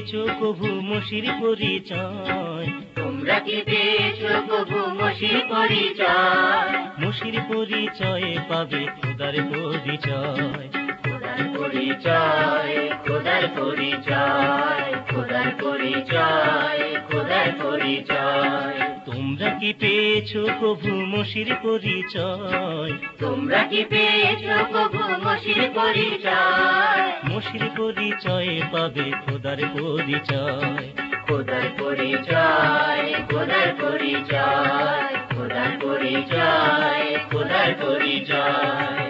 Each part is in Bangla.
পেয়েছো কভু মসির পরিচয়? তোমরা কি পেয়েছো কভু মসির পরিচয়? মসির পরিচয়ে পাবে খোদার পরিচয়। খোদার পরিচয়, খোদার পরিচয়, খোদার পরিচয়, খোদার পরিচয়। তোমরা কি পেয়েছো কভু মসির পরিচয়? তোমরা কি পেয়েছো কভু মসির পরিচয়? মসির পরিচয়ে পাবে খোদার পরিচয়। খোদার পরিচয়, খোদার পরিচয়, খোদার পরিচয়, খোদার পরিচয়।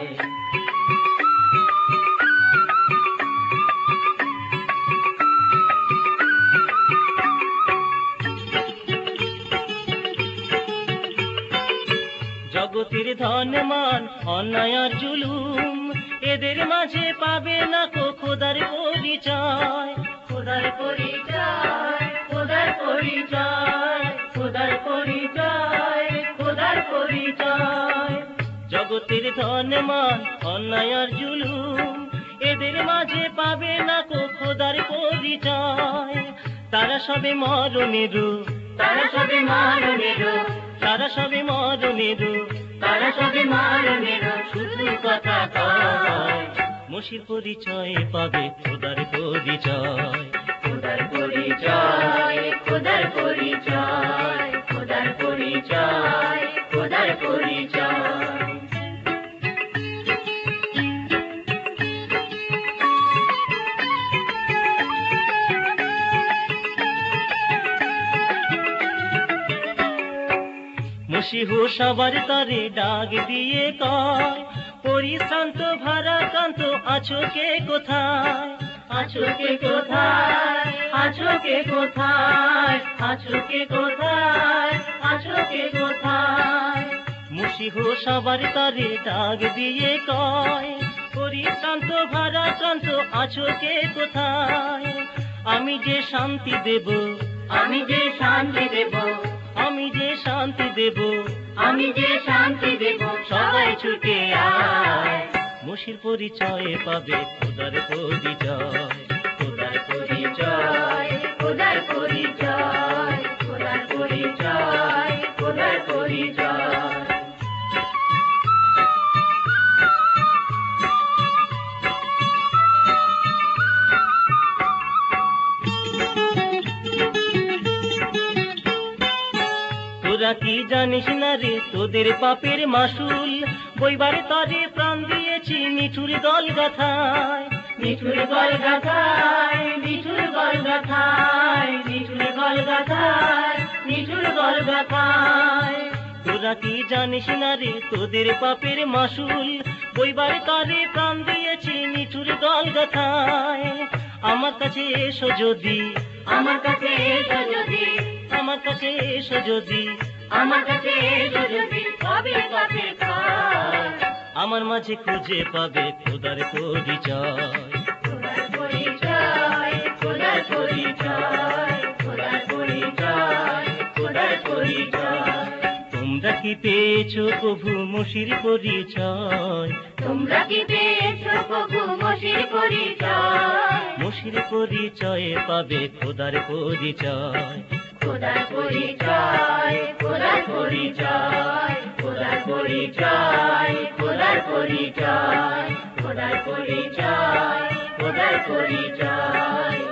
জগতের ধনমান অন্যায় আর জুলুম, এদের মাঝে পাবে না কো খোদার পরিচয়। খোদার পরিচয়, খোদার পরিচয়, খোদার পরিচয়, খোদার পরিচয়। জগতের ধনমান অন্যায় আর জুলুম, এদের মাঝে পাবে না কো খোদার পরিচয়। তারা সবে মরণের, তারা সবে মরণের, তারা সবে মরণের, তারা সবে মরণের, শুধু কথা কয়। মসির পরিচয়ে পাবে খোদার পরিচয়। খোদার পরিচয়, খোদার পরিচয়, খোদার পরিচয়, খোদার পরিচয়। মসিহু সবার তরে ডাক দিয়ে কয়, পরিশ্রান্ত ভারাক্রান্ত আছো কে কোথায়? আছো কে কোথায়? আছো কে কোথায়? আছো কে কোথায়? আছো কে কোথায়? মসিহু সবার তরে ডাক দিয়ে কয়, পরিশ্রান্ত ভারাক্রান্ত আছো কে কোথায়? আমি যে শান্তি দেব, আমি যে শান্তি দেব, আমি যে শান্তি দেব, আমি যে শান্তি দেব, সবাই ছুটে আয়। মসির পরিচয়ে পাবে খোদার পরিচয়। খোদার পরিচয়, খোদার পরিচয়, খোদার পরিচয়, খোদার পরিচয়। তোরা কি জানিস না রে তোদের পাপের মাসুল, বইবারে তরে প্রাণ দিয়েছি নিঠুর দল গাথায়। নিঠুর গল গাথায়, নিঠুর গল গাথায়, নিঠুর গল গাথায়, নিঠুর গল গাথায়। তোরা কি জানিস না রে তোদের পাপের মাসুল, বইবারে তরে প্রাণ দিয়েছি নিঠুর দল গাথায়। আমার কাছে এসো যদি, আমার কাছে এসো যদি, আমার কাছে এসো যদি, আমার কাছে এসো যদি, কবে কবে কয়। আমার মাঝে খুঁজে পাবে খোদার পরিচয়। খোদার পরিচয়, খোদার পরিচয়, খোদার পরিচয়, খোদার পরিচয়। তোমরা কি পেয়েছো কভু মসির পরিচয়? তোমরা কি পেয়েছো কভু মসির পরিচয়? মসির পরিচয়ে পাবে খোদার পরিচয়। খোদার পরিচয়, খোদার পরিচয়, খোদার পরিচয়, খোদার পরিচয়, খোদার পরিচয়, খোদার পরিচয়।